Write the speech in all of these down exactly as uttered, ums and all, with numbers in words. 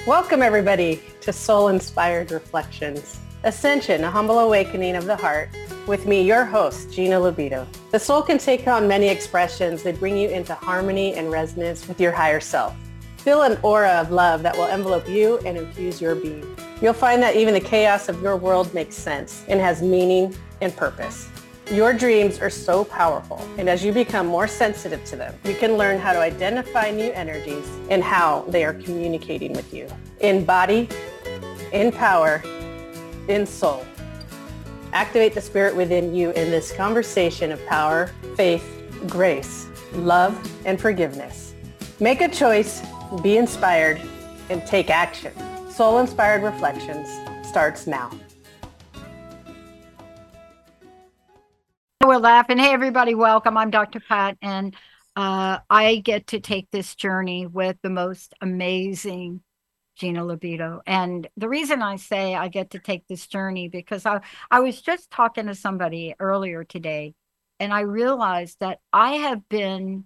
Welcome, everybody, to Soul Inspired Reflections. Ascension, a humble awakening of the heart, with me, your host, Gina Libido. The soul can take on many expressions that bring you into harmony and resonance with your higher self. Feel an aura of love that will envelope you and infuse your being. You'll find that even the chaos of your world makes sense and has meaning and purpose. Your dreams are so powerful, and as you become more sensitive to them, you can learn how to identify new energies and how they are communicating with you. In body, in power, in soul. Activate the spirit within you in this conversation of power, faith, grace, love, and forgiveness. Make a choice, be inspired, and take action. Soul Inspired Reflections starts now. We're laughing. Hey, everybody, welcome. I'm Doctor Pat, and uh, I get to take this journey with the most amazing Gina Libido. And the reason I say I get to take this journey, because I, I was just talking to somebody earlier today, and I realized that I have been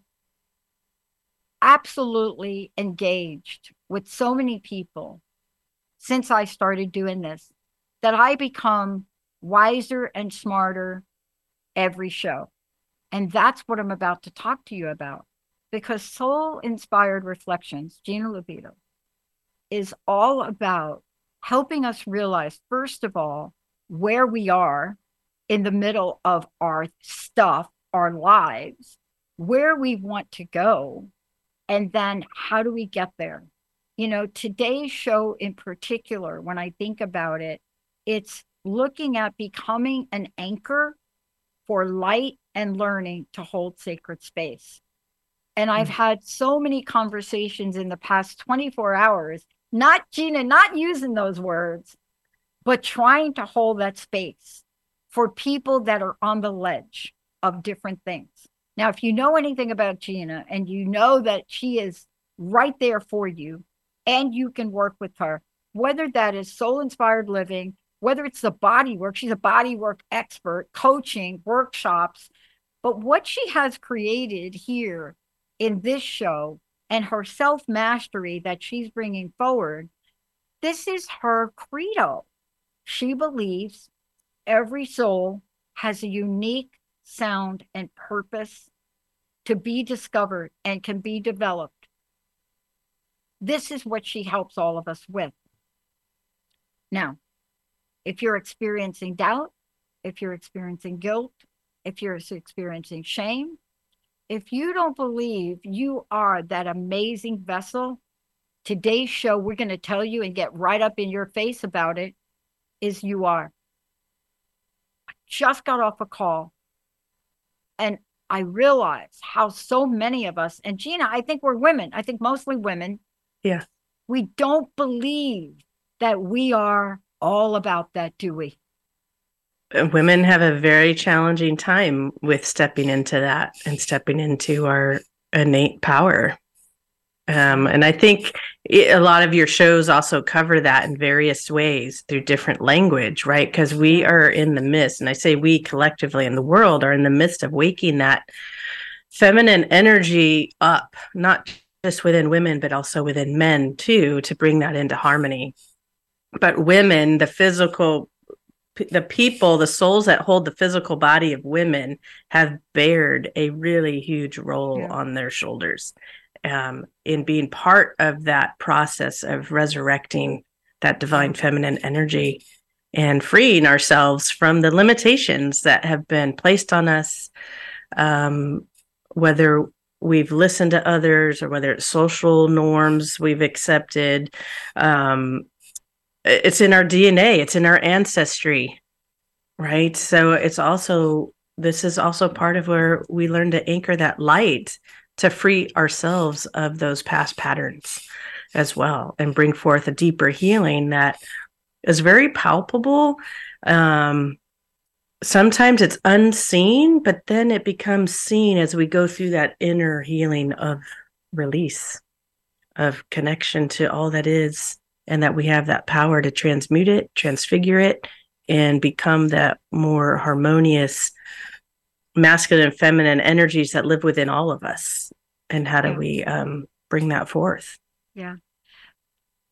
absolutely engaged with so many people since I started doing this, that I become wiser and smarter every show. And that's what I'm about to talk to you about, because Soul Inspired Reflections, Gina Libido, is all about helping us realize, first of all, where we are in the middle of our stuff, our lives, where we want to go, and then how do we get there? You know, today's show in particular, when I think about it, it's looking at becoming an anchor for light and learning to hold sacred space. And I've had so many conversations in the past twenty-four hours, not Gina, not using those words, but trying to hold that space for people that are on the ledge of different things. Now, if you know anything about Gina and you know that she is right there for you and you can work with her, whether that is soul inspired living, whether it's the body work, she's a body work expert, coaching, workshops. But what she has created here in this show and her self-mastery that she's bringing forward, this is her credo. She believes every soul has a unique sound and purpose to be discovered and can be developed. This is what she helps all of us with. Now, if you're experiencing doubt, if you're experiencing guilt, if you're experiencing shame, if you don't believe you are that amazing vessel, today's show, we're going to tell you and get right up in your face about it, is you are. I just got off a call and I realized how so many of us, and Gina, I think we're women, I think mostly women. Yeah. We don't believe that we are all about that, do we? Women have a very challenging time with stepping into that and stepping into our innate power. Um, and I think it, a lot of your shows also cover that in various ways through different language, right? Because we are in the midst, and I say we collectively in the world are in the midst of waking that feminine energy up, not just within women, but also within men too, to bring that into harmony. But women, the physical, the people, the souls that hold the physical body of women have bared a really huge role yeah. on their shoulders um, in being part of that process of resurrecting that divine feminine energy and freeing ourselves from the limitations that have been placed on us, um, whether we've listened to others or whether it's social norms we've accepted. Um, It's in our D N A. It's in our ancestry, right? So it's also, this is also part of where we learn to anchor that light to free ourselves of those past patterns as well and bring forth a deeper healing that is very palpable. Um, sometimes it's unseen, but then it becomes seen as we go through that inner healing of release, of connection to all that is, and that we have that power to transmute it, transfigure it, and become that more harmonious masculine and feminine energies that live within all of us. And how do yeah. we um, bring that forth? Yeah.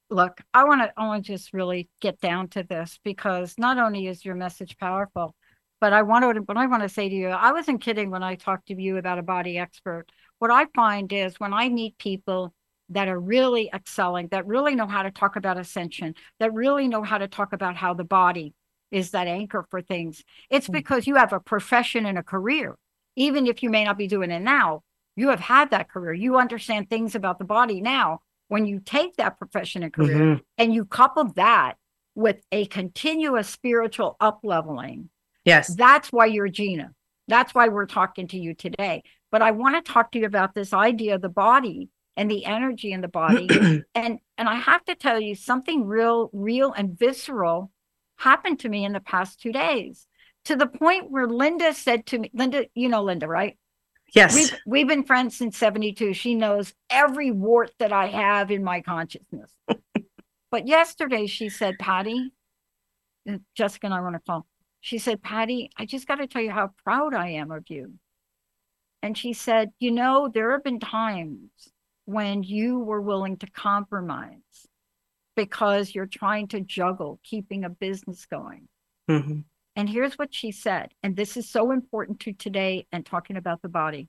Look, I want to I want to just really get down to this, because not only is your message powerful, but I want to what I want to say to you, I wasn't kidding when I talked to you about a body expert. What I find is when I meet people that are really excelling, that really know how to talk about ascension, that really know how to talk about how the body is that anchor for things, it's because you have a profession and a career. Even if you may not be doing it now, you have had that career. You understand things about the body now. When you take that profession and career mm-hmm. and you couple that with a continuous spiritual up-leveling, yes, that's why you're Gina. That's why we're talking to you today. But I want to talk to you about this idea of the body and the energy in the body. and and I have to tell you, something real, real and visceral happened to me in the past two days, to the point where Linda said to me, Linda, you know Linda, right? Yes. We've, we've been friends since seventy-two. She knows every wart that I have in my consciousness. But yesterday she said, Patty, Jessica and I were on a phone. She said, Patty, I just got to tell you how proud I am of you. And she said, you know, there have been times when you were willing to compromise because you're trying to juggle keeping a business going. Mm-hmm. And here's what she said, and this is so important to today and talking about the body.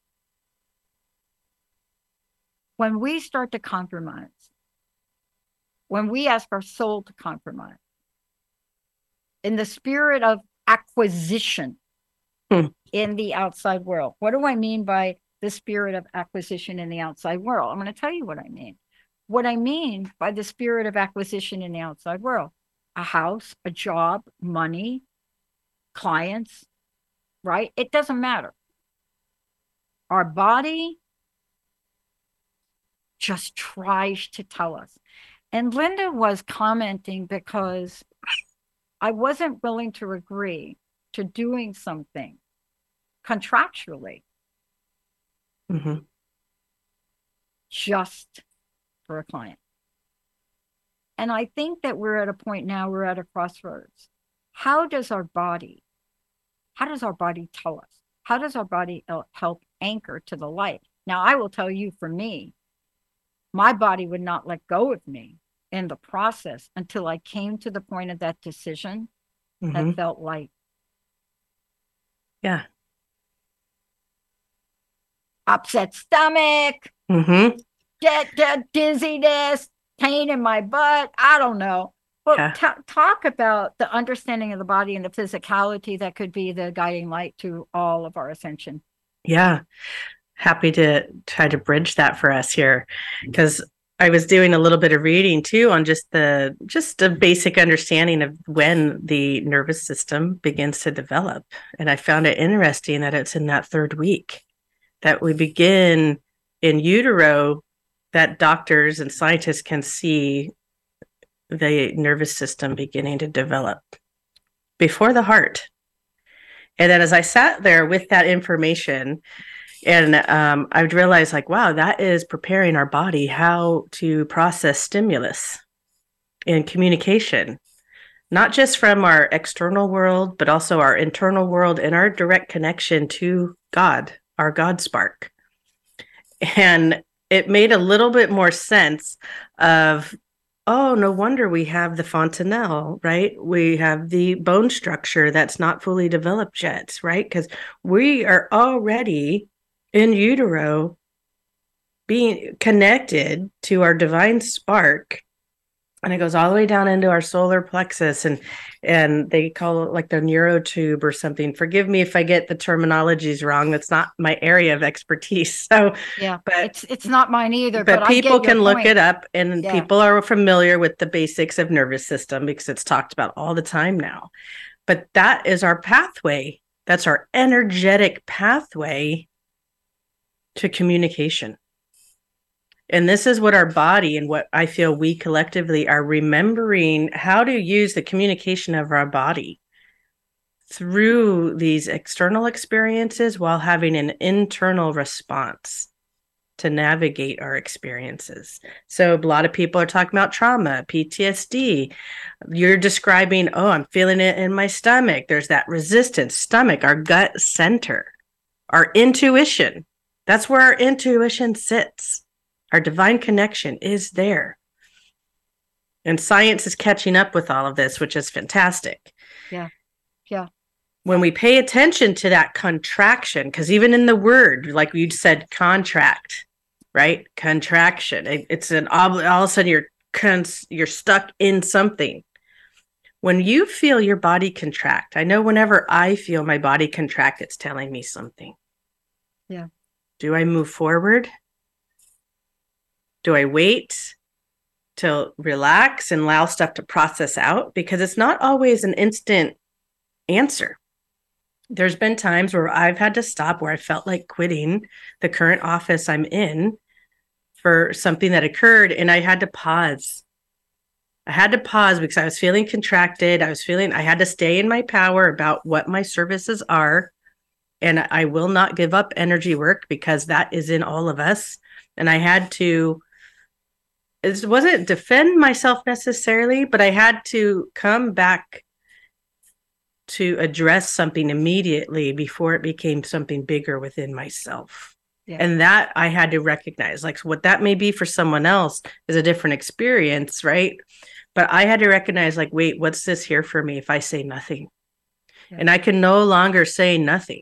When we start to compromise, when we ask our soul to compromise, in the spirit of acquisition hmm. in the outside world. What do I mean by the spirit of acquisition in the outside world? I'm going to tell you what I mean. What I mean by the spirit of acquisition in the outside world: a house, a job, money, clients, right? It doesn't matter. Our body just tries to tell us. And Linda was commenting because I wasn't willing to agree to doing something contractually mm-hmm. just for a client. And I think that we're at a point now, we're at a crossroads. How does our body, how does our body tell us? How does our body help anchor to the light? Now, I will tell you, for me, my body would not let go of me in the process until I came to the point of that decision mm-hmm. that felt light. Yeah. Upset stomach, mm-hmm. get, get dizziness, pain in my butt. I don't know. But yeah. t- talk about the understanding of the body and the physicality that could be the guiding light to all of our ascension. Yeah. Happy to try to bridge that for us here, because I was doing a little bit of reading too on just the just a basic understanding of when the nervous system begins to develop. And I found it interesting that it's in that third week that we begin in utero, that doctors and scientists can see the nervous system beginning to develop before the heart. And then as I sat there with that information, and um, I would realize, like, wow, that is preparing our body how to process stimulus in communication, not just from our external world, but also our internal world and our direct connection to God, our God spark. And it made a little bit more sense of, oh, no wonder we have the fontanelle, right? We have the bone structure that's not fully developed yet, right? Because we are already in utero being connected to our divine spark, and it goes all the way down into our solar plexus, and and they call it like the neurotube or something. Forgive me if I get the terminologies wrong. That's not my area of expertise. So yeah, but it's it's not mine either. But, but people can look it up, and yeah. people are familiar with the basics of nervous system because it's talked about all the time now. But that is our pathway. That's our energetic pathway to communication. And this is what our body and what I feel we collectively are remembering, how to use the communication of our body through these external experiences while having an internal response to navigate our experiences. So a lot of people are talking about trauma, P T S D. You're describing, oh, I'm feeling it in my stomach. There's that resistance, stomach, our gut center, our intuition. That's where our intuition sits. Our divine connection is there. And science is catching up with all of this, which is fantastic. Yeah. Yeah. When we pay attention to that contraction, because even in the word, like you said, contract, right? Contraction. It, it's an ob- all of a sudden you're cons- you're stuck in something. When you feel your body contract, I know whenever I feel my body contract, it's telling me something. Yeah. Do I move forward? Do I wait to relax and allow stuff to process out? Because it's not always an instant answer. There's been times where I've had to stop, where I felt like quitting the current office I'm in for something that occurred, and I had to pause. I had to pause because I was feeling contracted. I was feeling I had to stay in my power about what my services are. And I will not give up energy work because that is in all of us. And I had to, it wasn't defend myself necessarily, but I had to come back to address something immediately before it became something bigger within myself. Yeah. And that I had to recognize, like what that may be for someone else is a different experience, right? But I had to recognize, like, wait, what's this here for me if I say nothing? Yeah. And I can no longer say nothing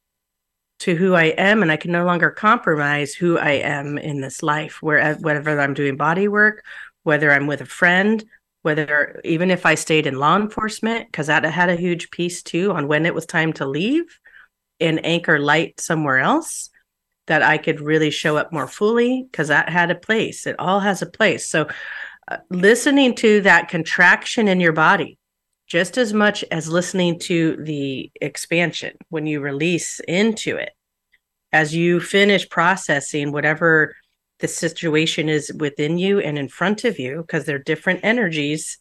to who I am, and I can no longer compromise who I am in this life, where whether I'm doing body work, whether I'm with a friend, whether even if I stayed in law enforcement, because that had a huge piece too on when it was time to leave and anchor light somewhere else, that I could really show up more fully, because that had a place. It all has a place. So uh, listening to that contraction in your body, just as much as listening to the expansion when you release into it, as you finish processing whatever the situation is within you and in front of you, because they're different energies.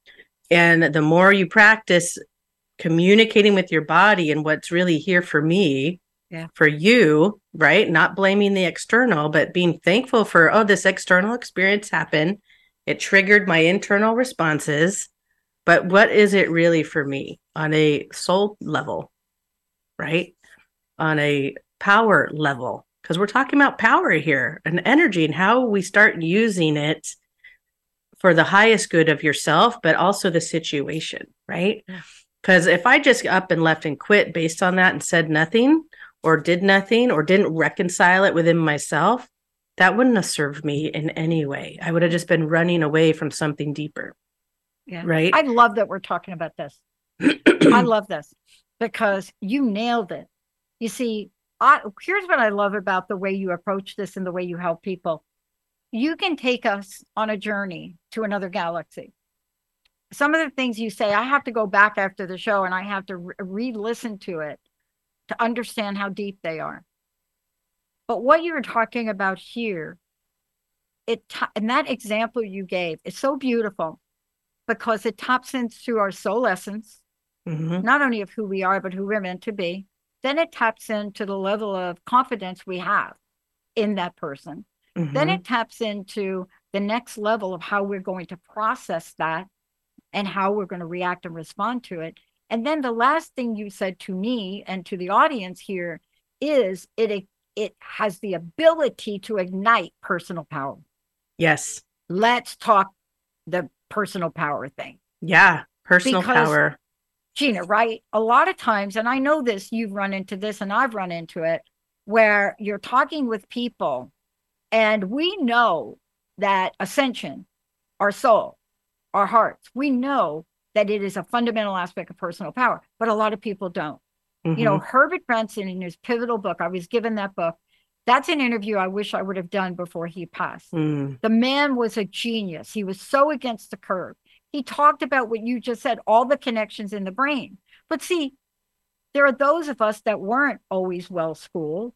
And the more you practice communicating with your body and what's really here for me, yeah, for you, right? Not blaming the external, but being thankful for, oh, this external experience happened. It triggered my internal responses. But what is it really for me on a soul level, right? On a power level, because we're talking about power here and energy and how we start using it for the highest good of yourself, but also the situation, right? Because if I just up and left and quit based on that and said nothing or did nothing or didn't reconcile it within myself, that wouldn't have served me in any way. I would have just been running away from something deeper. Yeah. Right. I love that we're talking about this. I love this because you nailed it. You see, I, here's what I love about the way you approach this and the way you help people. You can take us on a journey to another galaxy. Some of the things you say, I have to go back after the show and I have to re- re-listen to it to understand how deep they are. But what you're talking about here, it t- and that example you gave is so beautiful because it taps into our soul essence, mm-hmm. not only of who we are, but who we're meant to be. Then it taps into the level of confidence we have in that person. Mm-hmm. Then it taps into the next level of how we're going to process that and how we're going to react and respond to it. And then the last thing you said to me and to the audience here is it, it has the ability to ignite personal power. Yes. Let's talk the personal power thing. Yeah. Personal because, power. Gina, right? A lot of times, and I know this, you've run into this and I've run into it, where you're talking with people and we know that ascension, our soul, our hearts, we know that it is a fundamental aspect of personal power, but a lot of people don't. Mm-hmm. You know, Herbert Benson in his pivotal book, I was given that book. That's an interview I wish I would have done before he passed. Mm. The man was a genius. He was so against the curve. He talked about what you just said, all the connections in the brain. But see, there are those of us that weren't always well schooled.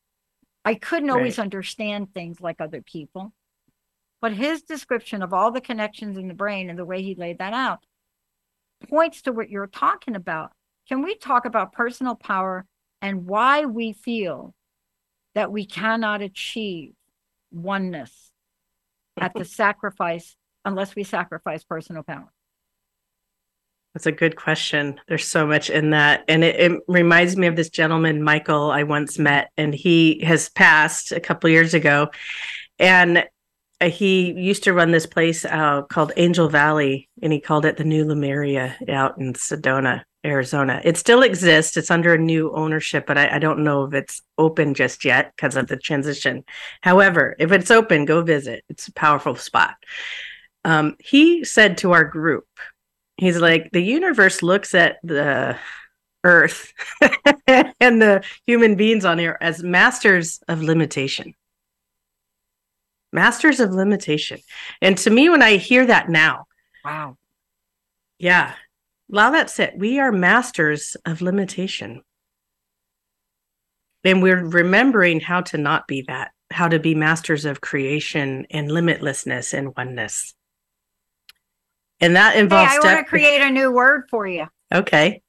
I couldn't always right. understand things like other people. But his description of all the connections in the brain and the way he laid that out points to what you're talking about. Can we talk about personal power and why we feel that we cannot achieve oneness at the sacrifice unless we sacrifice personal power? That's a good question. There's so much in that. And it, it reminds me of this gentleman, Michael, I once met, and he has passed a couple years ago. And uh, he used to run this place uh, called Angel Valley, and he called it the New Lemuria out in Sedona, Arizona. It still exists. It's under a new ownership, but I, I don't know if it's open just yet because of the transition. However, if it's open, go visit. It's a powerful spot. Um, he said to our group, he's like, the universe looks at the earth and the human beings on here as masters of limitation. Masters of limitation. And to me, when I hear that now, wow. Yeah, allow that sit. We are masters of limitation. And we're remembering how to not be that, how to be masters of creation and limitlessness and oneness. And that involves. Hey, I want to create a new word for you. Okay.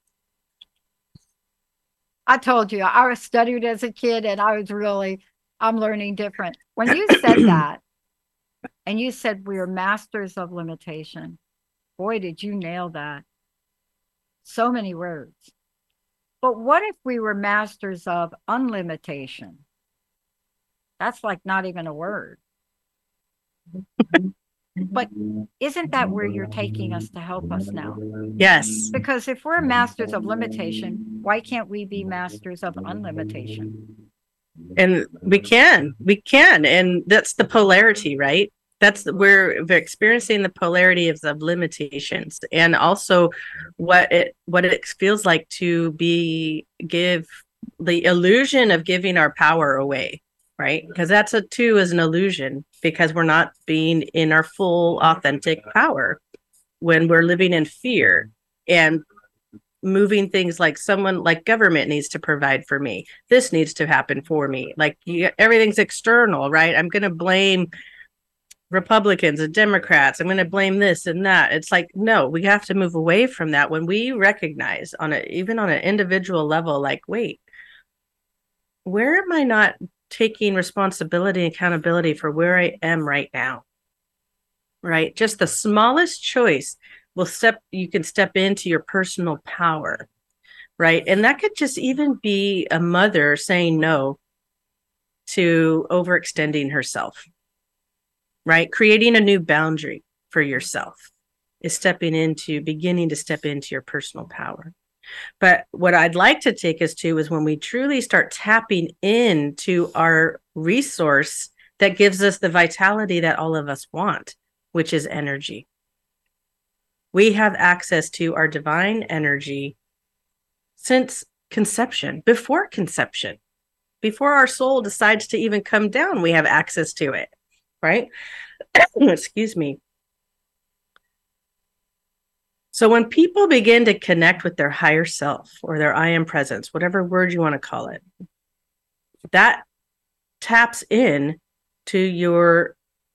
I told you, I was studied as a kid and I was really, I'm learning different. When you said that, and you said we are masters of limitation, boy, did you nail that. So many words. But what if we were masters of unlimitation? That's like not even a word. But isn't that where you're taking us to help us now? Yes. Because if we're masters of limitation, why can't we be masters of unlimitation? And we can, we can. And that's the polarity, right? That's we're, we're experiencing the polarity of, of limitations, and also what it what it feels like to be give the illusion of giving our power away, right? Because that's a too is an illusion, because we're not being in our full authentic power when we're living in fear and moving things like someone like government needs to provide for me. This needs to happen for me. Like you, everything's external, right? I'm going to blame Republicans and Democrats. I'm going to blame this and that. It's like, no, we have to move away from that when we recognize on a, even on an individual level, like, wait, where am I not taking responsibility and accountability for where I am right now? Right? Just the smallest choice will step, you can step into your personal power, right? And that could just even be a mother saying no to overextending herself. Right? Creating a new boundary for yourself is stepping into, beginning to step into your personal power. But what I'd like to take us to is when we truly start tapping into our resource that gives us the vitality that all of us want, which is energy. We have access to our divine energy since conception, before conception, before our soul decides to even come down, we have access to it. Right? Excuse me. So when people begin to connect with their higher self or their I am presence, whatever word you want to call it, that taps in to your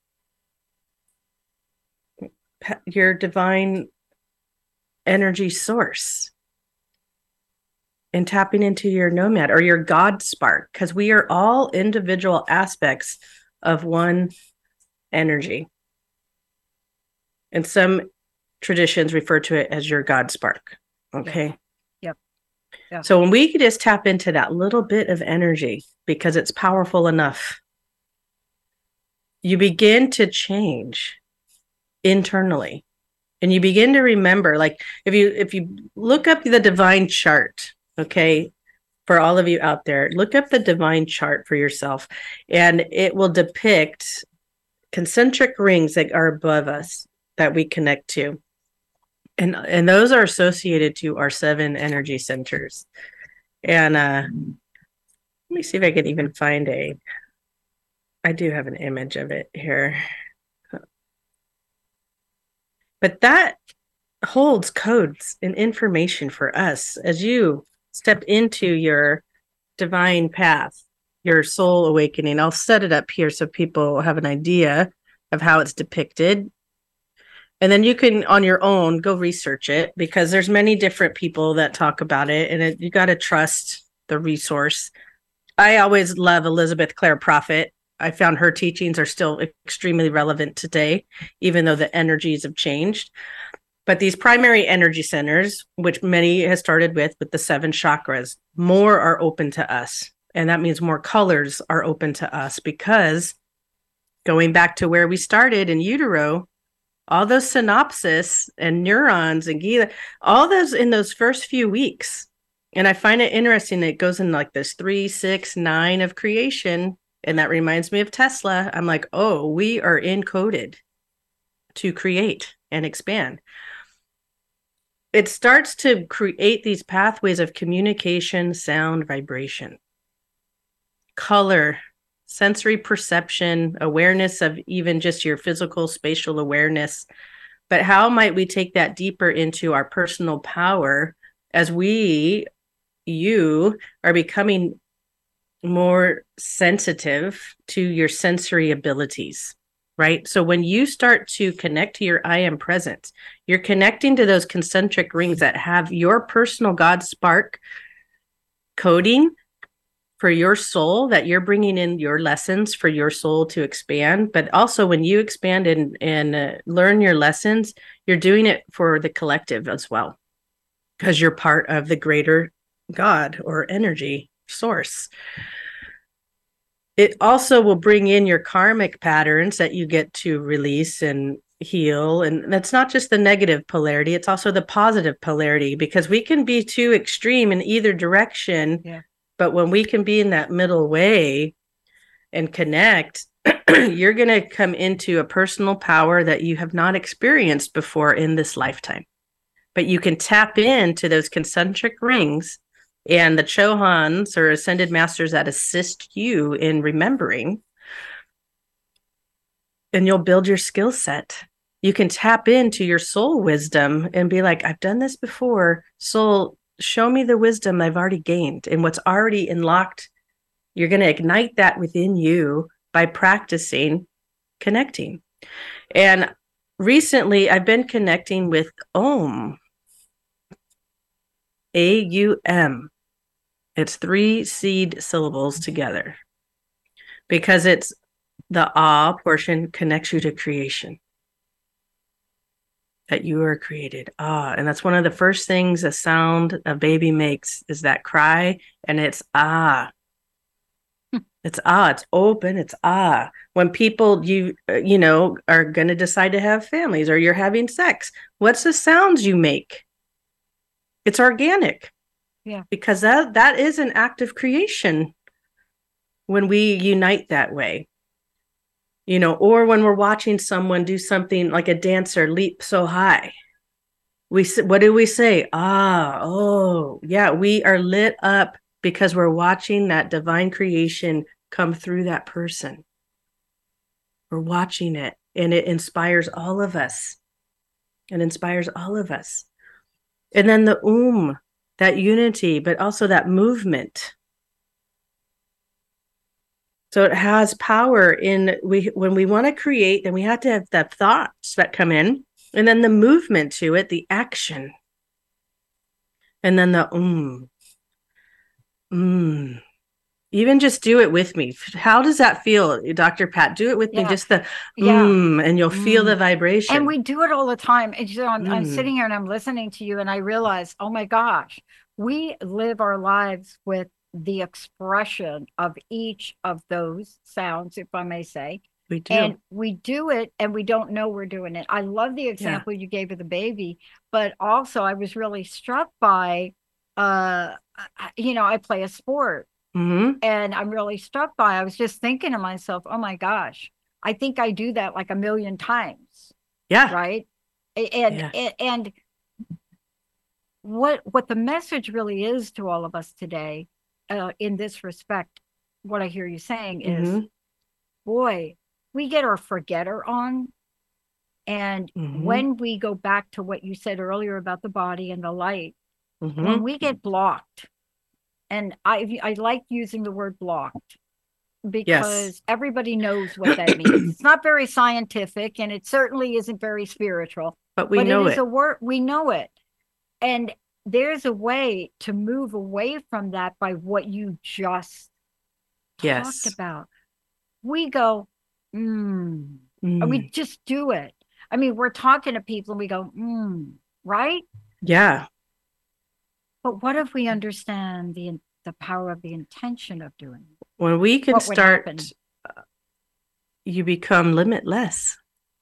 your divine energy source and tapping into your nomad or your God spark, because we are all individual aspects of one energy. And some traditions refer to it as your God spark. Okay. Yep. Yep. Yep. So when we just tap into that little bit of energy, because it's powerful enough, you begin to change internally. And you begin to remember, like if you if you look up the divine chart, okay, for all of you out there, look up the divine chart for yourself, and it will depict concentric rings that are above us that we connect to. And, and those are associated to our seven energy centers. And uh, let me see if I can even find a, I do have an image of it here. But that holds codes and information for us as you step into your divine path, your soul awakening. I'll set it up here so people have an idea of how it's depicted. And then you can, on your own, go research it, because there's many different people that talk about it, and it, you got to trust the resource. I always love Elizabeth Clare Prophet. I found her teachings are still extremely relevant today, even though the energies have changed. But these primary energy centers, which many has started with, with the seven chakras, more are open to us. And that means more colors are open to us, because going back to where we started in utero, all those synapses and neurons and glia, all those in those first few weeks. And I find it interesting that it goes in like this three, six, nine of creation. And that reminds me of Tesla. I'm like, oh, we are encoded to create and expand. It starts to create these pathways of communication, sound, vibration, color, sensory perception, awareness of even just your physical spatial awareness. But how might we take that deeper into our personal power as we, you, are becoming more sensitive to your sensory abilities, right? So when you start to connect to your I am present, you're connecting to those concentric rings that have your personal God spark coding for your soul, that you're bringing in your lessons for your soul to expand. But also when you expand and, and uh, learn your lessons, you're doing it for the collective as well, because you're part of the greater God or energy source. It also will bring in your karmic patterns that you get to release and heal. And that's not just the negative polarity, it's also the positive polarity, because we can be too extreme in either direction. Yeah. But when we can be in that middle way and connect, you're going to come into a personal power that you have not experienced before in this lifetime. But you can tap into those concentric rings and the Chohans or ascended masters that assist you in remembering, and you'll build your skill set. You can tap into your soul wisdom and be like, I've done this before. Soul, show me the wisdom I've already gained and what's already unlocked. You're going to ignite that within you by practicing connecting. And recently I've been connecting with Om. A U M. It's three seed syllables together, because it's the ah portion connects you to creation, that you are created. Ah, and that's one of the first things a sound a baby makes is that cry, and it's ah. It's ah, it's open, it's ah. When people, you you know, are going to decide to have families or you're having sex, what's the sounds you make? It's organic. Yeah. Because that that is an act of creation when we unite that way. You know, or when we're watching someone do something like a dancer leap so high. We what do we say? Ah, oh, yeah, we are lit up because we're watching that divine creation come through that person. We're watching it, and it inspires all of us. It inspires all of us. And then the um, that unity, but also that movement. So it has power in we when we want to create, then we have to have the thoughts that come in, and then the movement to it, the action. And then the um. Mm. Even just do it with me. How does that feel, Doctor Pat? Do it with Yeah. me, just the Yeah. mm, and you'll feel Mm. the vibration. And we do it all the time. And so I'm, I'm Mm. sitting here and I'm listening to you, and I realize, oh my gosh, we live our lives with the expression of each of those sounds, if I may say. We do. And we do it and we don't know we're doing it. I love the example you gave of the baby, but also I was really struck by, uh, you know, I play a sport. Mm-hmm. And I'm really struck by, I was just thinking to myself, oh my gosh, I think I do that like a million times. Yeah. Right. And, Yeah. and, and what, what the message really is to all of us today, uh, in this respect, what I hear you saying is, Mm-hmm. boy, we get our forgetter on. And Mm-hmm. when we go back to what you said earlier about the body and the light, Mm-hmm. when we get blocked, and I I like using the word blocked because Yes. everybody knows what that means. It's not very scientific, and it certainly isn't very spiritual, But we but know it is it. a word, we know it. And there's a way to move away from that by what you just Yes. talked about. We go, mm, and Mm. we just do it. I mean, we're talking to people and we go, mm, right? Yeah. But what if we understand the the power of the intention of doing it? When we can What would start, happen? you become limitless,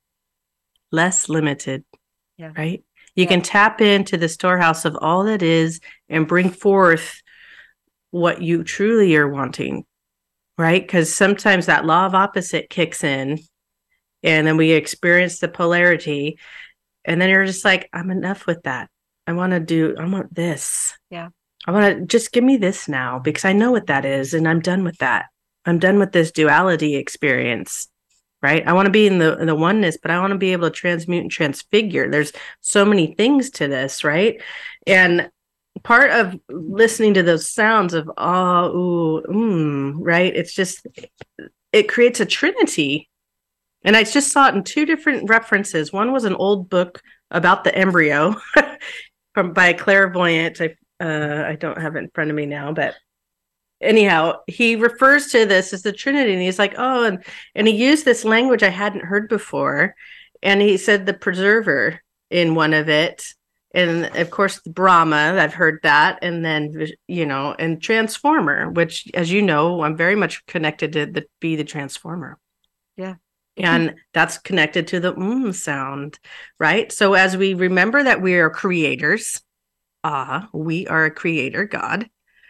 less limited, Yeah. right? You Yeah. can tap into the storehouse of all that is and bring forth what you truly are wanting, right? Because sometimes that law of opposite kicks in, and then we experience the polarity, and then you're just like, I'm enough with that. I want to do, I want this. Yeah. I want to just give me this now because I know what that is and I'm done with that. I'm done with this duality experience, right? I want to be in the in the oneness, but I want to be able to transmute and transfigure. There's so many things to this, right? And part of listening to those sounds of ah, ooh, mm, right? It's just, it creates a trinity. And I just saw it in two different references. One was an old book about the embryo from by a clairvoyant. I uh, I don't have it in front of me now, but anyhow, he refers to this as the Trinity, and he's like, oh, and and he used this language I hadn't heard before, and he said the preserver in one of it, and of course the Brahma, I've heard that, and then you know, and transformer, which, as you know, I'm very much connected to the be the transformer. Yeah. And that's connected to the mm sound, right? So as we remember that we are creators, ah, we are a creator, God,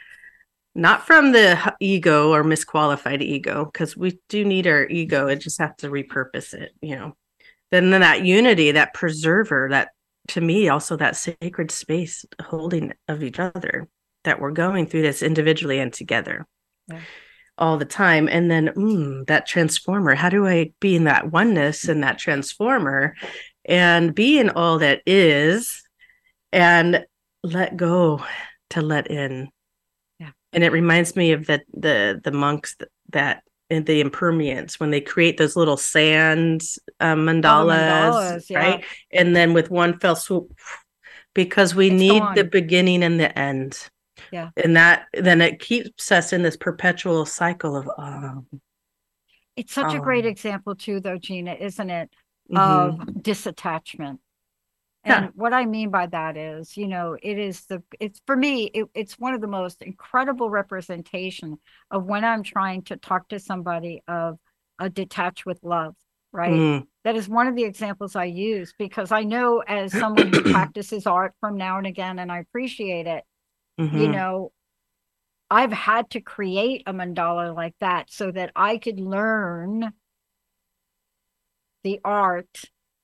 not from the ego or misqualified ego, because we do need our ego. It just have to repurpose it, you know. Then, then that unity, that preserver, that to me also that sacred space holding of each other, that we're going through this individually and together. Yeah. All the time. And then mm, that transformer, how do I be in that oneness and that transformer and be in all that is and let go to let in. Yeah. And it reminds me of the the the monks that, that in the impermanence, when they create those little sand uh, mandalas, oh, mandalas yeah. right? And then with one fell swoop, because we it's need gone. The beginning and the end. Yeah. And that then it keeps us in this perpetual cycle of um it's such um, a great example too, though, Gina, isn't it? Mm-hmm. Of disattachment. And yeah. What I mean by that is, you know, it is the it's for me, it, it's one of the most incredible representation of when I'm trying to talk to somebody of a detach with love, right? Mm. That is one of the examples I use, because I know, as someone who practices art from now and again, and I appreciate it. Mm-hmm. You know, I've had to create a mandala like that so that I could learn the art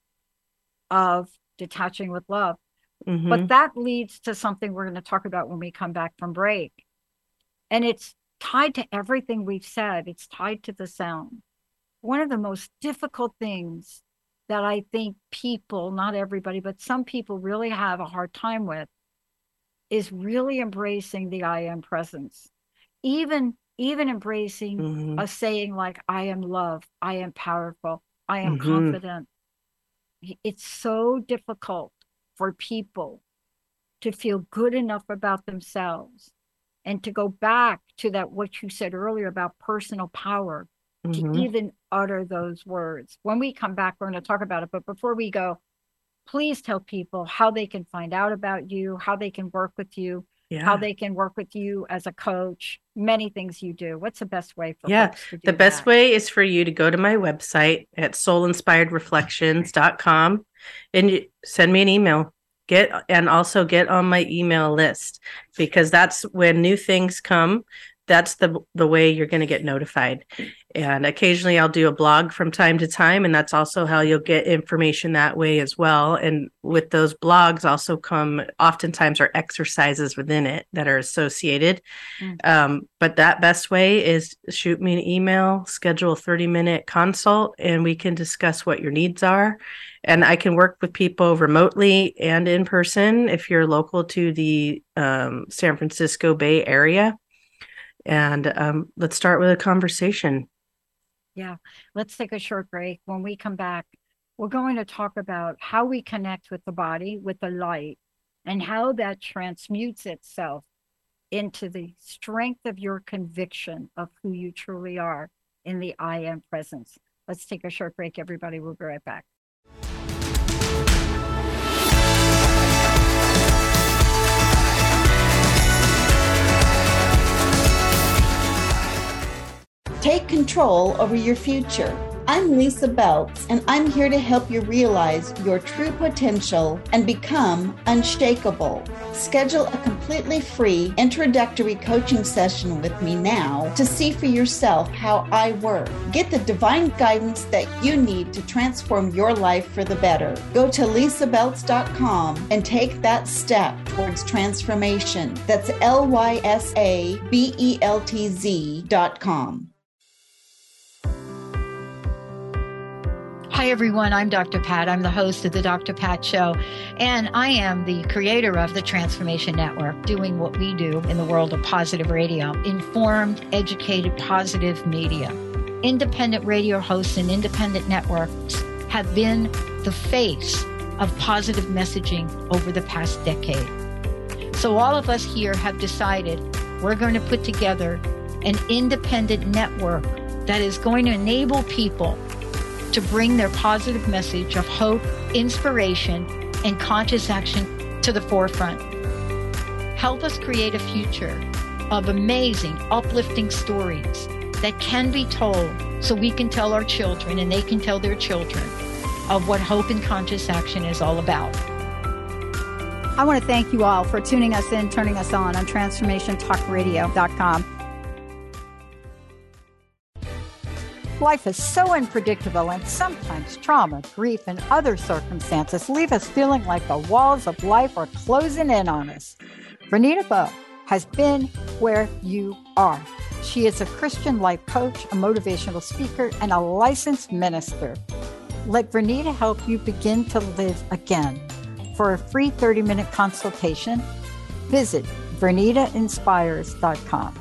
of detaching with love. Mm-hmm. But that leads to something we're going to talk about when we come back from break. And it's tied to everything we've said. It's tied to the sound. One of the most difficult things that I think people, not everybody, but some people really have a hard time with is really embracing the I am presence. Even, even embracing mm-hmm. a saying like, I am love, I am powerful, I am mm-hmm. confident. It's so difficult for people to feel good enough about themselves and to go back to that, what you said earlier about personal power, mm-hmm. to even utter those words. When we come back, we're going to talk about it. But before we go, please tell people how they can find out about you, how they can work with you, yeah. how they can work with you as a coach, many things you do. What's the best way for yeah, folks to do the best that? way is for you to go to my website at soul inspired reflections dot com and you send me an email. Get and also get on my email list, because that's when new things come. That's the the way you're going to get notified. And occasionally I'll do a blog from time to time, and that's also how you'll get information that way as well. And with those blogs also come oftentimes are exercises within it that are associated. Mm. Um, but that best way is shoot me an email, schedule a thirty minute consult, and we can discuss what your needs are. And I can work with people remotely and in person if you're local to the um, San Francisco Bay Area. And um, let's start with a conversation. Yeah, let's take a short break. When we come back, we're going to talk about how we connect with the body, with the light, and how that transmutes itself into the strength of your conviction of who you truly are in the I am presence. Let's take a short break, everybody. We'll be right back. Take control over your future. I'm Lisa Beltz, and I'm here to help you realize your true potential and become unshakable. Schedule a completely free introductory coaching session with me now to see for yourself how I work. Get the divine guidance that you need to transform your life for the better. Go to lisa beltz dot com and take that step towards transformation. That's L Y S A B E L T Z dot com. Hi, everyone. I'm Doctor Pat. I'm the host of the Doctor Pat Show, and I am the creator of the Transformation Network, doing what we do in the world of positive radio, informed, educated, positive media. Independent radio hosts and independent networks have been the face of positive messaging over the past decade. So all of us here have decided we're going to put together an independent network that is going to enable people to bring their positive message of hope, inspiration, and conscious action to the forefront. Help us create a future of amazing, uplifting stories that can be told so we can tell our children and they can tell their children of what hope and conscious action is all about. I want to thank you all for tuning us in, turning us on on transformation talk radio dot com. Life is so unpredictable, and sometimes trauma, grief, and other circumstances leave us feeling like the walls of life are closing in on us. Vernita Bowe has been where you are. She is a Christian life coach, a motivational speaker, and a licensed minister. Let Vernita help you begin to live again. For a free thirty-minute consultation, visit vernita inspires dot com.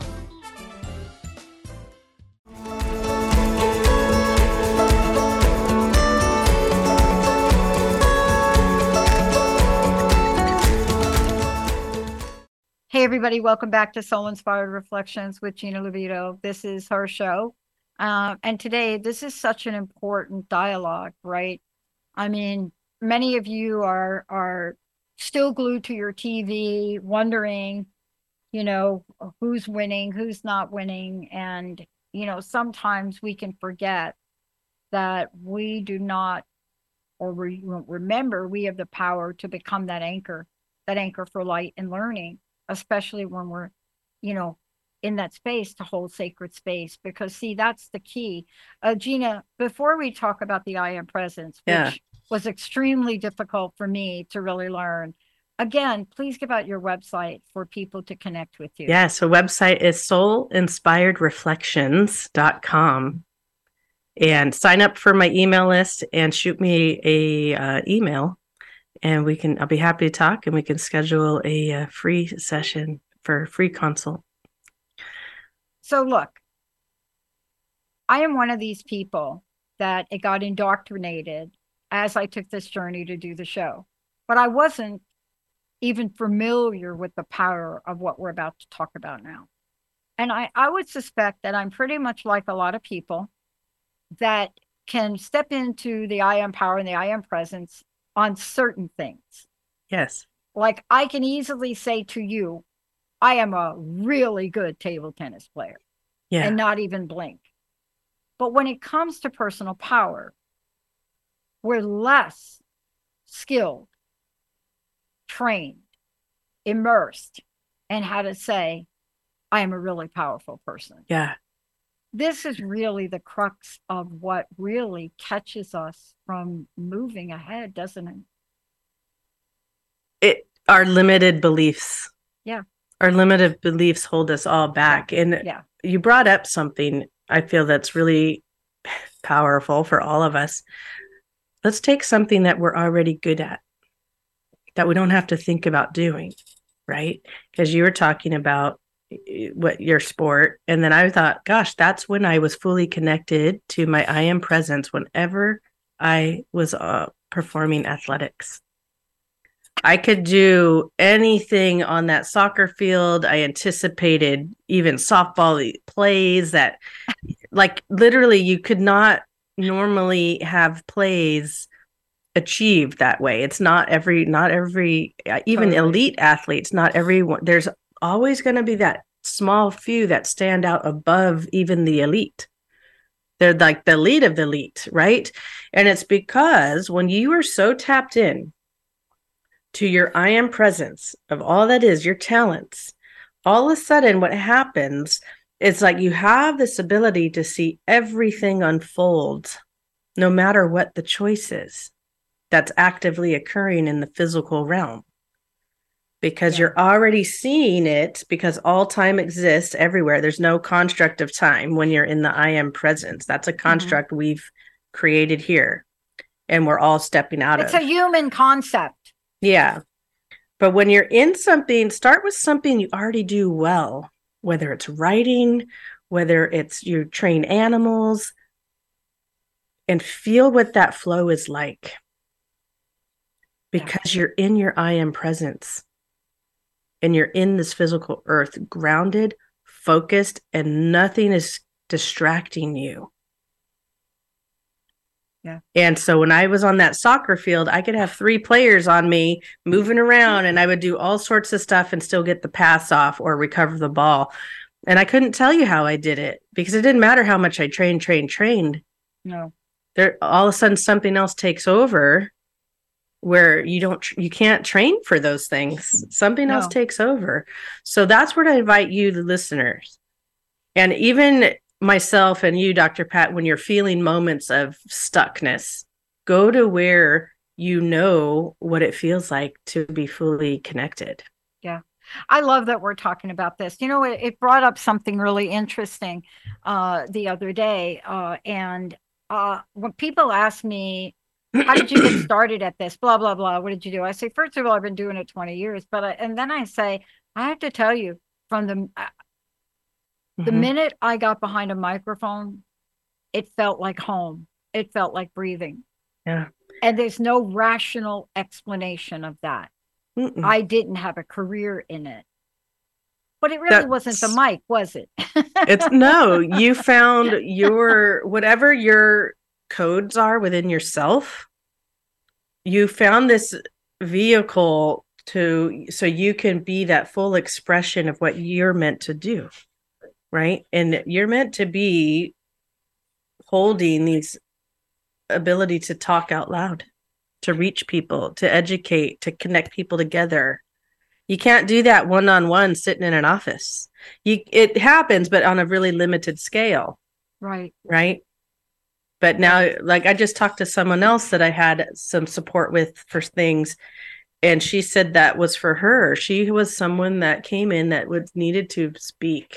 Hey, everybody. Welcome back to Soul Inspired Reflections with Gina Levito. This is her show. Uh, and today, this is such an important dialogue, right? I mean, many of you are are still glued to your T V, wondering, you know, who's winning, who's not winning. And, you know, sometimes we can forget that we do not, or we remember we have the power to become that anchor, that anchor for light and learning, especially when we're, you know, in that space to hold sacred space. Because see, that's the key. Uh, Gina, before we talk about the I Am Presence, which yeah. was extremely difficult for me to really learn, again, please give out your website for people to connect with you. Yeah, so website is soul inspired reflections dot com. And sign up for my email list and shoot me a uh, email. And we can, I'll be happy to talk, and we can schedule a, a free session for a free consult. So look, I am one of these people that it got indoctrinated as I took this journey to do the show, but I wasn't even familiar with the power of what we're about to talk about now. And I, I would suspect that I'm pretty much like a lot of people that can step into the I Am Power and the I Am Presence on certain things. Yes. Like I can easily say to you, I am a really good table tennis player. Yeah. And not even blink. But when it comes to personal power, we're less skilled, trained, immersed in how to say, I am a really powerful person. Yeah. This is really the crux of what really catches us from moving ahead, doesn't it? It our limited beliefs. Yeah. Our limited beliefs hold us all back. Yeah. And yeah. you brought up something I feel that's really powerful for all of us. Let's take something that we're already good at, that we don't have to think about doing, right? Because you were talking about what your sport. And then I thought, gosh, that's when I was fully connected to my I Am Presence whenever I was uh, performing athletics. I could do anything on that soccer field. I anticipated even softball plays that, like, literally you could not normally have plays achieved that way. It's not every, not every, uh, even totally. Elite athletes, not everyone. There's always going to be that small few that stand out above even the elite. They're like the elite of the elite, right? And it's because when you are so tapped in to your I am presence of all that is, your talents, all of a sudden what happens, it's like you have this ability to see everything unfold, no matter what the choice is that's actively occurring in the physical realm. Because yeah. you're already seeing it, because all time exists everywhere. There's no construct of time when you're in the I am presence. That's a construct mm-hmm. we've created here. And we're all stepping out it's of. It's a human concept. Yeah. But when you're in something, start with something you already do well, whether it's writing, whether it's you train animals, and feel what that flow is like. Because yeah. you're in your I am presence. And you're in this physical earth, grounded, focused, and nothing is distracting you. Yeah. And so when I was on that soccer field, I could have three players on me moving around, and I would do all sorts of stuff and still get the pass off or recover the ball. And I couldn't tell you how I did it because it didn't matter how much I trained, trained, trained. No. There, all of a sudden something else takes over where you don't, you can't train for those things. Something no. else takes over. So that's where I invite you, the listeners, and even myself and you, Doctor Pat, when you're feeling moments of stuckness, go to where you know what it feels like to be fully connected. Yeah. I love that we're talking about this. You know, it, it brought up something really interesting uh, the other day. Uh, and uh, when people ask me, how did you get started at this? Blah, blah, blah. What did you do? I say, first of all, I've been doing it twenty years. But I, and then I say, I have to tell you, from the uh, the mm-hmm. minute I got behind a microphone, it felt like home. It felt like breathing. Yeah. And there's no rational explanation of that. Mm-mm. I didn't have a career in it. But it really That's, wasn't the mic, was it? It's no, you found your, whatever your codes are within yourself, you found this vehicle to, so you can be that full expression of what you're meant to do. Right. And you're meant to be holding these ability to talk out loud, to reach people, to educate, to connect people together. You can't do that one-on-one sitting in an office. You, it happens, but on a really limited scale. Right. Right. But now, like, I just talked to someone else that I had some support with for things. And she said that was for her. She was someone that came in that would needed to speak.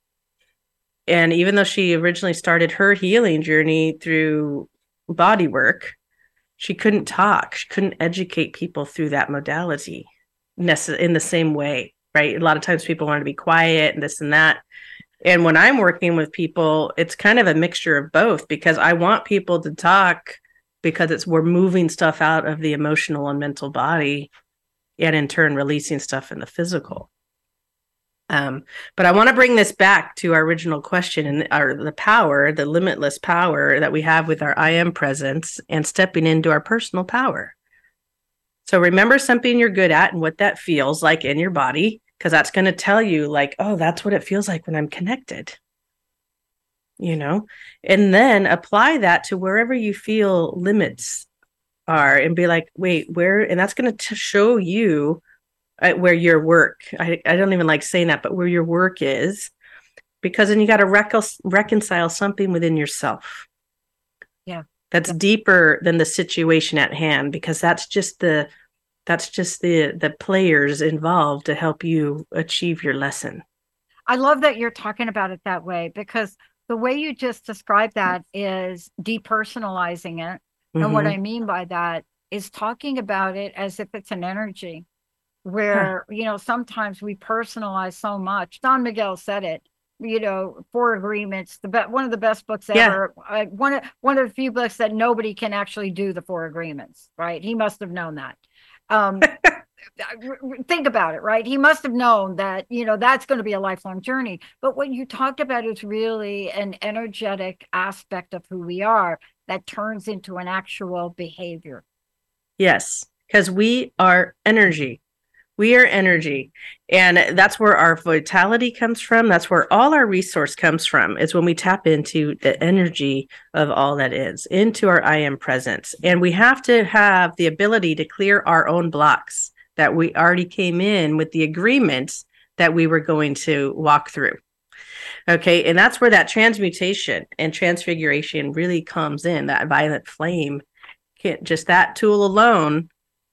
And even though she originally started her healing journey through body work, she couldn't talk. She couldn't educate people through that modality in the same way, right? A lot of times people want to be quiet and this and that. And when I'm working with people, it's kind of a mixture of both, because I want people to talk because it's we're moving stuff out of the emotional and mental body and in turn releasing stuff in the physical. Um, but I want to bring this back to our original question and our the power, the limitless power that we have with our I am presence and stepping into our personal power. So remember something you're good at and what that feels like in your body, because that's going to tell you like, oh, that's what it feels like when I'm connected. You know, and then apply that to wherever you feel limits are and be like, wait, where? And that's going to show you where your work, I, I don't even like saying that, but where your work is, because then you got to rec- reconcile something within yourself. Yeah. That's yeah. deeper than the situation at hand, because that's just the, that's just the, the players involved to help you achieve your lesson. I love that you're talking about it that way, because the way you just described that is depersonalizing it. Mm-hmm. And what I mean by that is talking about it as if it's an energy. Where, huh. you know, sometimes we personalize so much. Don Miguel said it, you know, Four Agreements, the be- one of the best books ever. Yeah. I, one, of, one of the few books that nobody can actually do the Four Agreements, right? He must have known that. Um, think about it, right? He must have known that, you know, that's going to be a lifelong journey. But what you talked about is really an energetic aspect of who we are that turns into an actual behavior. Yes, because we are energy. We are energy. And that's where our vitality comes from. That's where all our resource comes from, is when we tap into the energy of all that is, into our I am presence. And we have to have the ability to clear our own blocks that we already came in with the agreements that we were going to walk through. Okay. And that's where that transmutation and transfiguration really comes in. That violet flame, can't, just that tool alone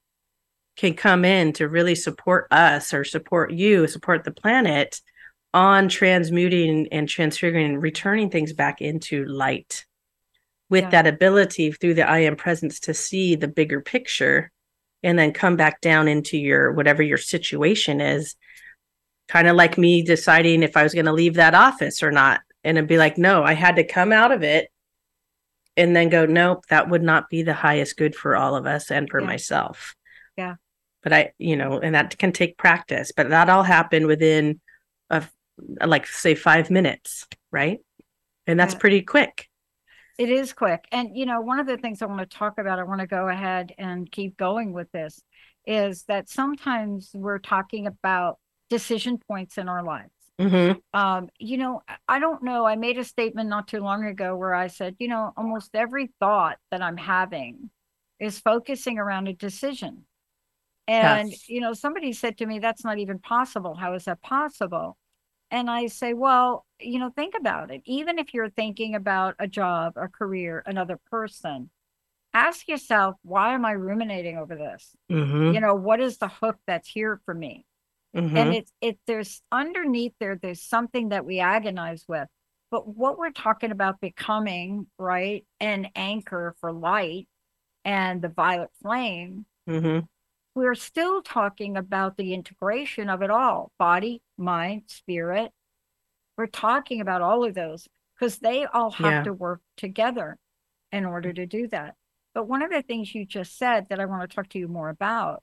can come in to really support us or support you, support the planet on transmuting and transfiguring and returning things back into light with yeah. that ability through the I am presence to see the bigger picture and then come back down into your, whatever your situation is. Kind of like me deciding if I was going to leave that office or not. And it'd be like, no, I had to come out of it and then go, nope, that would not be the highest good for all of us and for yeah. myself. Yeah. But I, you know, and that can take practice, but that all happened within a, like say five minutes. Right. And that's yeah. pretty quick. It is quick. And, you know, one of the things I want to talk about, I want to go ahead and keep going with this, is that sometimes we're talking about decision points in our lives. Mm-hmm. Um, you know, I don't know. I made a statement not too long ago where I said, you know, almost every thought that I'm having is focusing around a decision. And, yes. you know, somebody said to me, that's not even possible. How is that possible? And I say, well, you know, think about it. Even if you're thinking about a job, a career, another person, ask yourself, why am I ruminating over this? Mm-hmm. You know, what is the hook that's here for me? Mm-hmm. And it's it there's underneath there, there's something that we agonize with. But what we're talking about becoming, right, an anchor for light and the violet flame, mm-hmm. we're still talking about the integration of it all, body, mind, spirit. We're talking about all of those because they all have yeah. to work together in order to do that. But one of the things you just said that I want to talk to you more about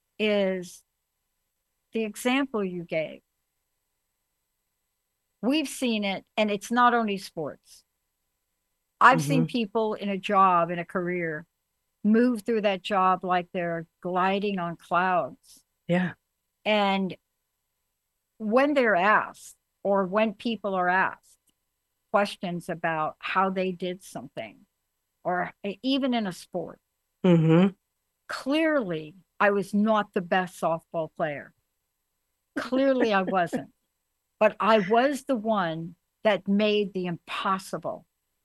is the example you gave. We've seen it, and it's not only sports. I've mm-hmm. seen people in a job, in a career, move through that job like they're gliding on clouds. Yeah. And when they're asked, or when people are asked questions about how they did something, or even in a sport, mm-hmm. clearly I was not the best softball player. Clearly I wasn't, but I was the one that made the impossible.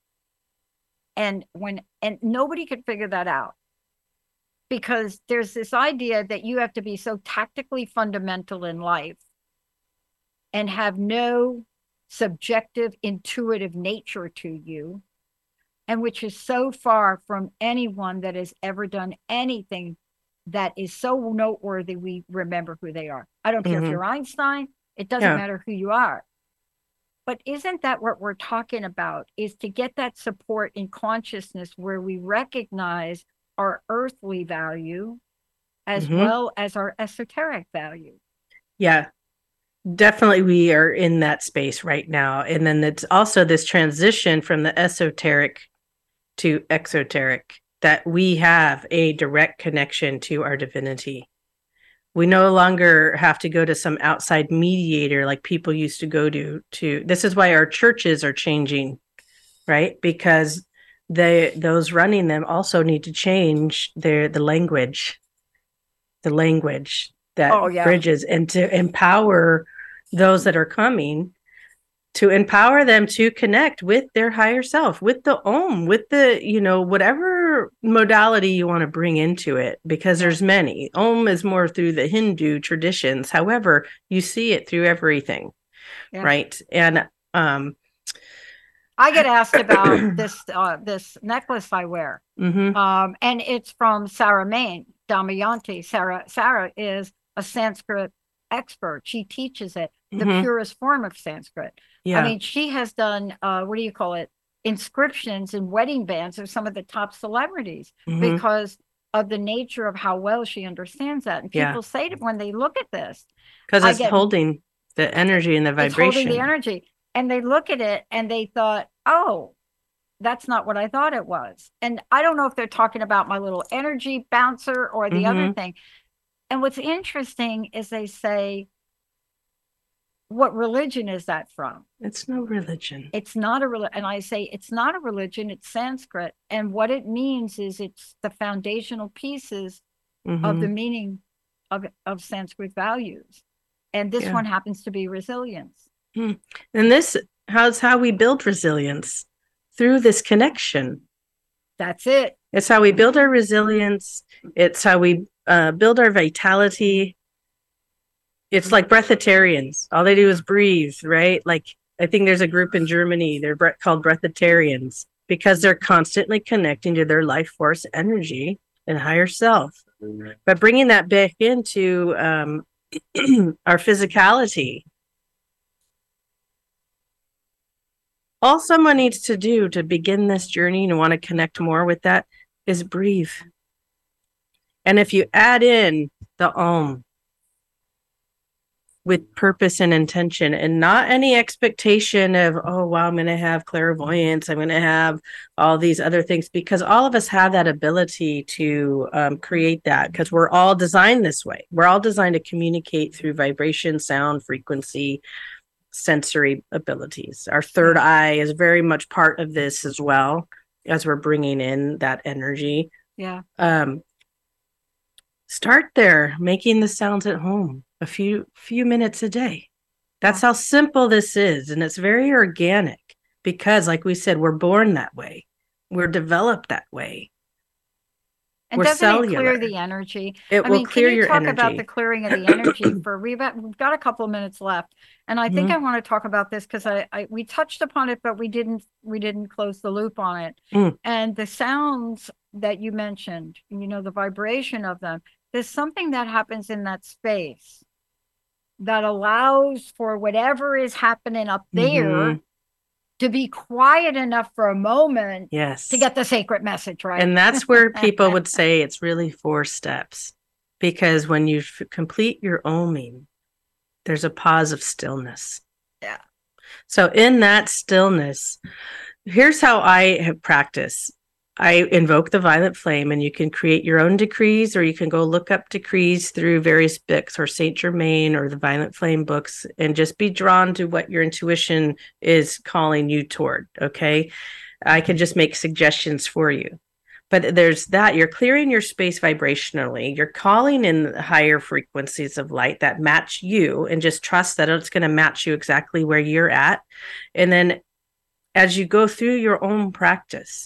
And when, and nobody could figure that out, because there's this idea that you have to be so tactically fundamental in life and have no subjective, intuitive nature to you, and which is so far from anyone that has ever done anything that is so noteworthy we remember who they are. I don't care mm-hmm. if you're Einstein, it doesn't yeah. matter who you are. But isn't that what we're talking about, is to get that support in consciousness where we recognize our earthly value as mm-hmm. well as our esoteric value? Yeah, definitely. We are in that space right now. And then it's also this transition from the esoteric to exoteric, that we have a direct connection to our divinity. We no longer have to go to some outside mediator like people used to go to. To this is why our churches are changing, right? Because they those running them also need to change their the language, the language that oh, yeah. bridges, and to empower those that are coming, to empower them to connect with their higher self, with the Om, with the, you know, whatever modality you want to bring into it, because there's many. Om is more through the Hindu traditions. However, you see it through everything, yeah. right? And um, I get asked about this uh, this necklace I wear, mm-hmm. um, and it's from Sarah Main, Damayanti. Sarah Sarah is a Sanskrit expert. She teaches it, the mm-hmm. purest form of Sanskrit. Yeah. I mean, she has done, uh, what do you call it? Inscriptions and wedding bands of some of the top celebrities mm-hmm. because of the nature of how well she understands that. And people yeah. say to when they look at this, because it's get, holding the energy and the vibration. It's holding the energy. And they look at it and they thought, oh, that's not what I thought it was. And I don't know if they're talking about my little energy bouncer or the mm-hmm. other thing. And what's interesting is they say, what religion is that from? It's no religion. It's not a religion. And I say, it's not a religion, it's Sanskrit. And what it means is it's the foundational pieces Mm-hmm. of the meaning of, of Sanskrit values. And this Yeah. one happens to be resilience. Mm. And this, how's how we build resilience through this connection. That's it. It's how we build our resilience. It's how we uh, build our vitality. It's like breatharians. All they do is breathe, right? Like, I think there's a group in Germany, they're bre- called breatharians because they're constantly connecting to their life force energy and higher self. But bringing that back into um, our physicality, all someone needs to do to begin this journey and want to connect more with that is breathe. And if you add in the Om with purpose and intention and not any expectation of, oh, wow, I'm going to have clairvoyance, I'm going to have all these other things, because all of us have that ability to um, create that, because we're all designed this way. We're all designed to communicate through vibration, sound, frequency, sensory abilities. Our third eye is very much part of this as well, as we're bringing in that energy. Yeah. Um, start there, making the sounds at home a few few minutes a day. That's how simple this is, and it's very organic because, like we said, we're born that way. We're developed that way. And We're doesn't cellular. it clear the energy? It I will mean, clear can you your talk energy. about the clearing of the energy for we've got, we've got a couple of minutes left, and I think Mhm. I want to talk about this because I, I we touched upon it, but we didn't we didn't close the loop on it. Mm. And the sounds that you mentioned, you know, the vibration of them. There's something that happens in that space that allows for whatever is happening up there Mhm. to be quiet enough for a moment Yes. to get the sacred message, right? And that's where people would say it's really four steps, because when you f- complete your oming, there's a pause of stillness. Yeah. So in that stillness, here's how I have practiced. I invoke the violet flame, and you can create your own decrees, or you can go look up decrees through various books or Saint Germain or the Violet Flame books, and just be drawn to what your intuition is calling you toward. Okay. I can just make suggestions for you. But there's that. You're clearing your space vibrationally. You're calling in higher frequencies of light that match you, and just trust that it's going to match you exactly where you're at. And then as you go through your own practice,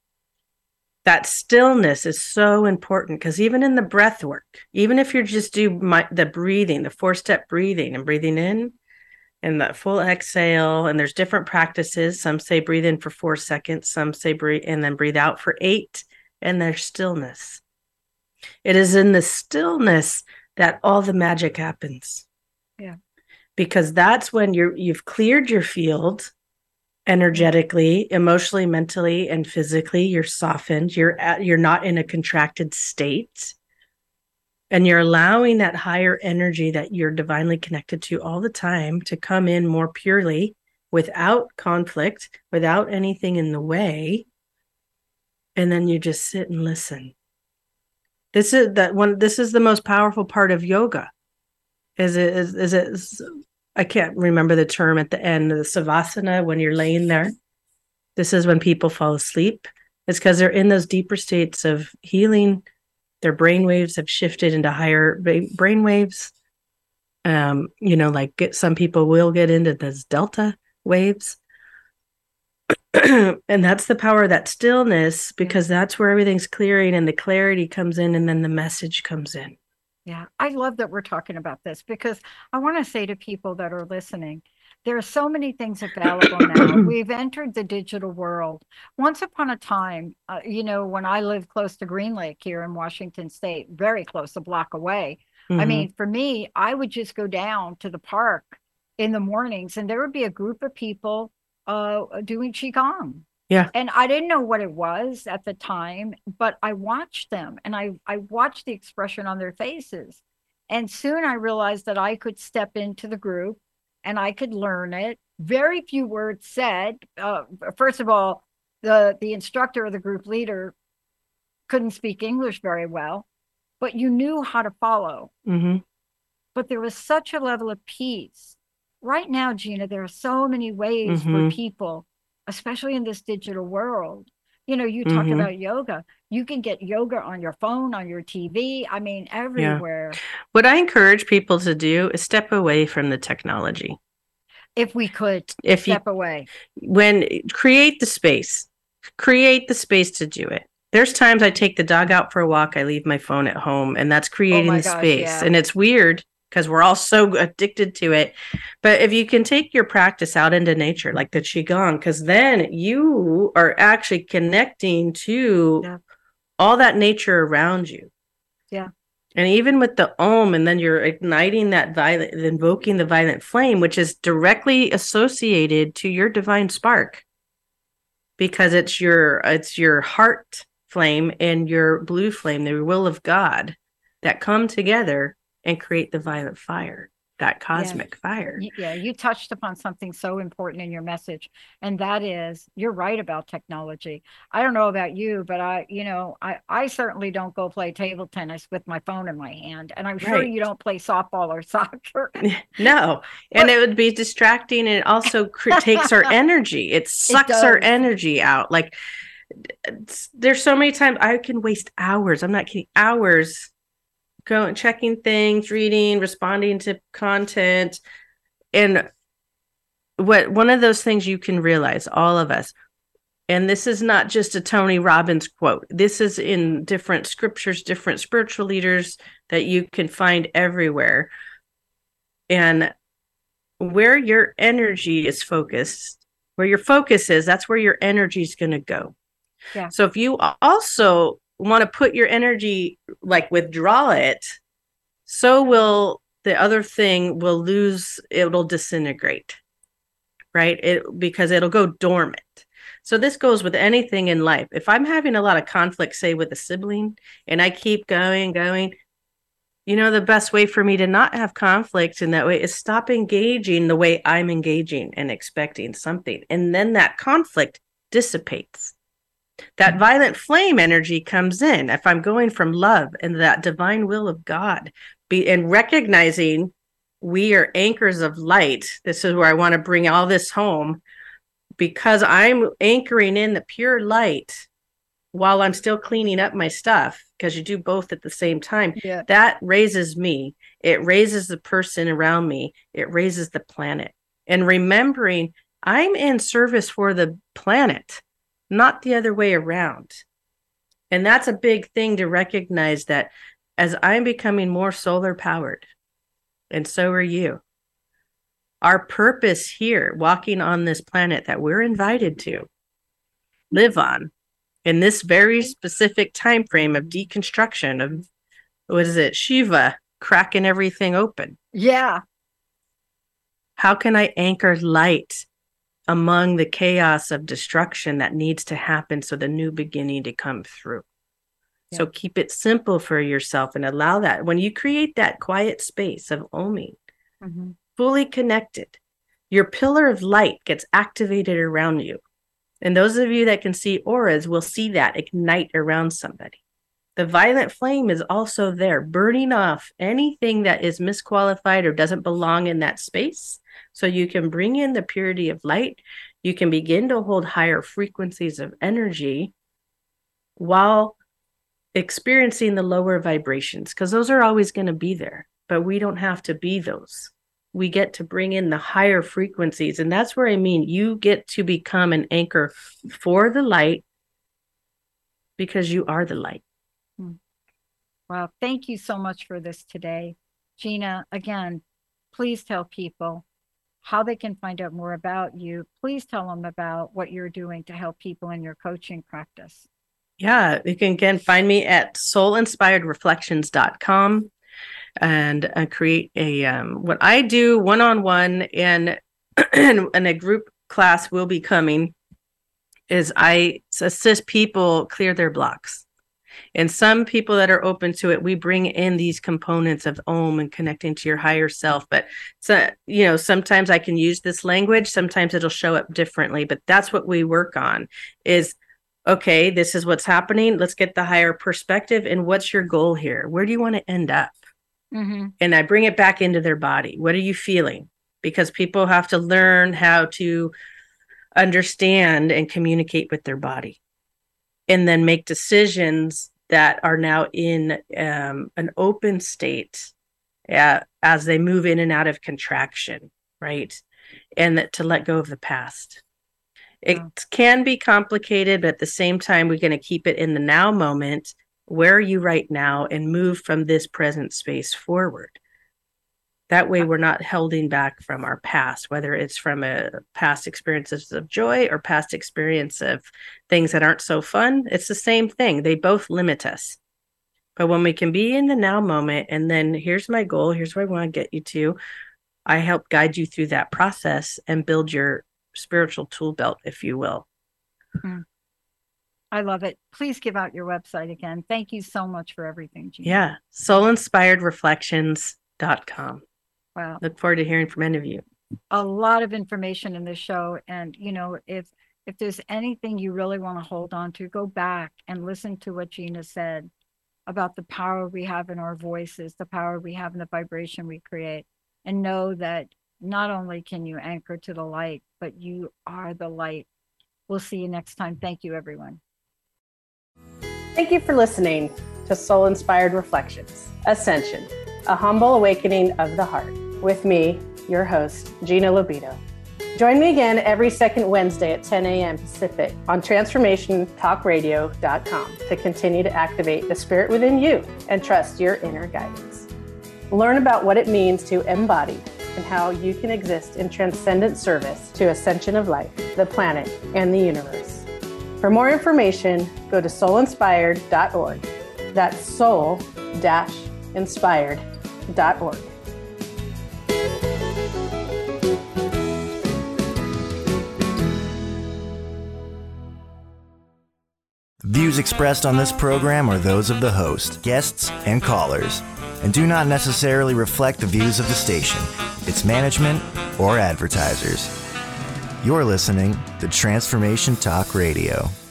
that stillness is so important, because even in the breath work, even if you just do my, the breathing, the four step breathing and breathing in and that full exhale, and there's different practices. Some say breathe in for four seconds, some say breathe and then breathe out for eight, and there's stillness. It is in the stillness that all the magic happens. Yeah. Because that's when you're you've cleared your field energetically, emotionally, mentally, and physically. You're softened. You're at, you're not in a contracted state. And you're allowing that higher energy that you're divinely connected to all the time to come in more purely, without conflict, without anything in the way. And then you just sit and listen. This is that one. This is the most powerful part of yoga. Is it? Is, is it? Is, I can't remember the term at the end of the savasana, when you're laying there. This is when people fall asleep. It's because they're in those deeper states of healing. Their brain waves have shifted into higher brain waves. Um, you know, like get, some people will get into those delta waves. And that's the power of that stillness, because that's where everything's clearing and the clarity comes in, and then the message comes in. Yeah, I love that we're talking about this, because I want to say to people that are listening, there are so many things available now. We've entered the digital world. Once upon a time, uh, you know, when I lived close to Green Lake here in Washington State, very close, a block away. Mm-hmm. I mean, for me, I would just go down to the park in the mornings, and there would be a group of people uh, doing Qigong. Yeah. And I didn't know what it was at the time, but I watched them, and I, I watched the expression on their faces. And soon I realized that I could step into the group and I could learn it. Very few words said. Uh, first of all, the, the instructor or the group leader couldn't speak English very well. but you knew how to follow. Mm-hmm. But there was such a level of peace. Right now, Gina, there are so many ways Mm-hmm. for people, especially in this digital world. You know, you talk Mm-hmm. about yoga. You can get yoga on your phone, on your T V. I mean, everywhere. What I encourage people to do is step away from the technology. If we could If step you, away. When create the space, create the space to do it. There's times I take the dog out for a walk. I leave my phone at home, and that's creating Oh my the gosh, space. yeah. And it's weird because we're all so addicted to it. But if you can take your practice out into nature, like the Qigong, because then you are actually connecting to Yeah. all that nature around you. Yeah. And even with the Om, and then you're igniting that violet, invoking the violet flame, which is directly associated to your divine spark, because it's your it's your heart flame and your blue flame, the will of God, that come together and create the violet fire, that cosmic yeah. fire. Yeah, you touched upon something so important in your message, and that is, you're right about technology. I don't know about you, but I, you know, I, I certainly don't go play table tennis with my phone in my hand, and I'm sure Right. you don't play softball or soccer. No, and it would be distracting, and it also cr- takes our energy. It sucks our does. energy out. Like, it's- there's so many times I can waste hours. I'm not kidding. Hours going, checking things, reading, responding to content. And what one of those things you can realize, all of us, and this is not just a Tony Robbins quote. This is in different scriptures, different spiritual leaders that you can find everywhere. And where your energy is focused, where your focus is, that's where your energy is going to go. Yeah. So if you also want to put your energy, like withdraw it, so will the other thing will lose, it'll disintegrate, right? It because it'll go dormant. So this goes with anything in life. If I'm having a lot of conflict, say with a sibling, and I keep going, going, you know, the best way for me to not have conflict in that way is stop engaging the way I'm engaging and expecting something. And then that conflict dissipates. That violet flame energy comes in. If I'm going from love and that divine will of God, be and recognizing we are anchors of light. This is where I want to bring all this home, because I'm anchoring in the pure light while I'm still cleaning up my stuff, because you do both at the same time. Yeah. That raises me. It raises the person around me. It raises the planet. And remembering I'm in service for the planet, not the other way around. And that's a big thing to recognize, that as I'm becoming more solar powered, and so are you, our purpose here, walking on this planet that we're invited to live on, in this very specific time frame of deconstruction, of, what is it, Shiva cracking everything open. Yeah. How can I anchor light among the chaos of destruction that needs to happen so the new beginning to come through? Yeah. So keep it simple for yourself and allow that. When you create that quiet space of oming, mm-hmm. fully connected, your pillar of light gets activated around you. And those of you that can see auras will see that ignite around somebody. The violet flame is also there, burning off anything that is misqualified or doesn't belong in that space. So you can bring in the purity of light. You can begin to hold higher frequencies of energy while experiencing the lower vibrations, because those are always going to be there, but we don't have to be those. We get to bring in the higher frequencies. And that's where I mean, you get to become an anchor for the light, because you are the light. Well, thank you so much for this today. Gina, again, please tell people how they can find out more about you. Please tell them about what you're doing to help people in your coaching practice. Yeah, you can again find me at soul inspired reflections dot com. And uh, create a um, what I do one-on-one and and a group class will be coming, is I assist people clear their blocks. And some people that are open to it, we bring in these components of Om and connecting to your higher self. But so, you know, sometimes I can use this language, sometimes it'll show up differently, but that's what we work on, is okay, this is what's happening. Let's get the higher perspective. And what's your goal here? Where do you want to end up? Mm-hmm. And I bring it back into their body. What are you feeling? Because people have to learn how to understand and communicate with their body, and then make decisions that are now in um, an open state uh, as they move in and out of contraction, right? And that to let go of the past. It Yeah. can be complicated, but at the same time, we're going to keep it in the now moment. Where are you right now? And move from this present space forward. That way, we're not holding back from our past, whether it's from a past experiences of joy or past experience of things that aren't so fun. It's the same thing. They both limit us. But when we can be in the now moment, and then here's my goal, here's where I want to get you to, I help guide you through that process and build your spiritual tool belt, if you will. Mm. I love it. Please give out your website again. Thank you so much for everything, Gina. Yeah. soul inspired reflections dot com. Wow. Look forward to hearing from any of you. A lot of information in this show. And, you know, if if there's anything you really want to hold on to, go back and listen to what Gina said about the power we have in our voices, the power we have in the vibration we create, and know that not only can you anchor to the light, but you are the light. We'll see you next time. Thank you, everyone. Thank you for listening to Soul Inspired Reflections, Ascension, a humble awakening of the heart, with me, your host, Gina Lobito. Join me again every second Wednesday at ten a.m. Pacific on transformation talk radio dot com to continue to activate the spirit within you and trust your inner guidance. Learn about what it means to embody and how you can exist in transcendent service to ascension of life, the planet, and the universe. For more information, go to soul inspired dot org. That's soul inspired dot org. Views expressed on this program are those of the host, guests, and callers, and do not necessarily reflect the views of the station, its management, or advertisers. You're listening to Transformation Talk Radio.